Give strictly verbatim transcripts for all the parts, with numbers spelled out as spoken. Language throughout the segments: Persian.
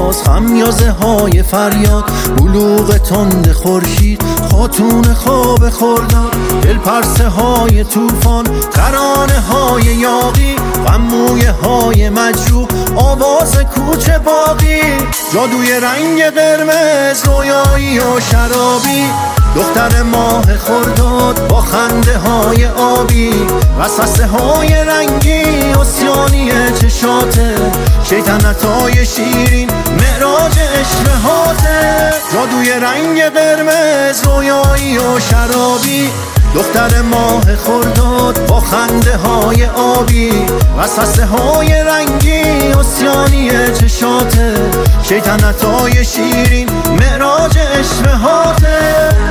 باز خمیازه های فریاد، بلوغ تند خورشید، خاتون خواب خورداد، دل پرسه های توفان، ترانه های یاغی، غمویه های مجروح، آواز کوچه باقی، جادوی رنگ قرمز، رویایی و شرابی، دختر ماه خرداد با خنده های آبی، وسوسه های رنگی، اسیانی چشاته، شیطنت های شیرین، معراج اشتهاته، جادوی رنگ قرمز، رویایی و شرابی، دختر ماه خرداد با خنده های آبی، وسوسه های رنگی، اسیانی چشاته، شیطنت های شیرین، معراج اشتهاته.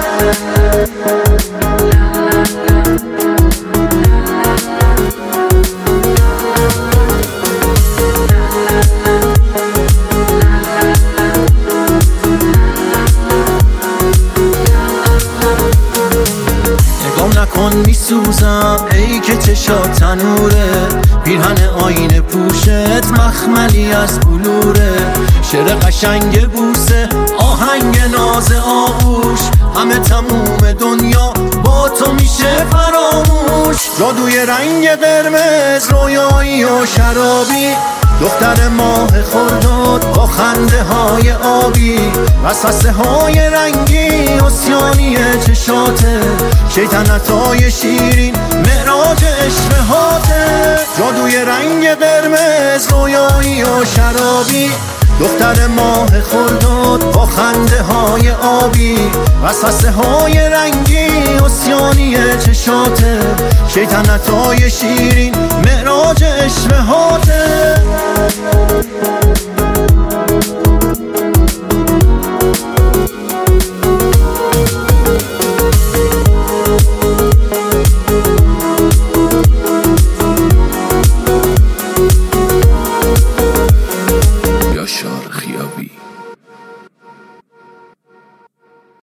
نکن میسوزم ای که چشات تنوره، پیرهن آینه پوشت مخملی از بلوره، شعر قشنگ بوسه، آهنگ ناز آغوش، همه تموم دنیا با تو میشه فراموش، جادوی رنگ قرمز، رویایی و شرابی، دختر ماه خرداد با خنده های آبی، وسوسه های رنگی، اسیانی چشاته، شیطنت های شیرین، معراج اشتهاته، جادوی رنگ قرمز، رویایی و شرابی، دختر ماه خرداد با خنده های آبی، وسوسه های رنگی، اسیانی چشاته، شیطنت های شیرین، معراج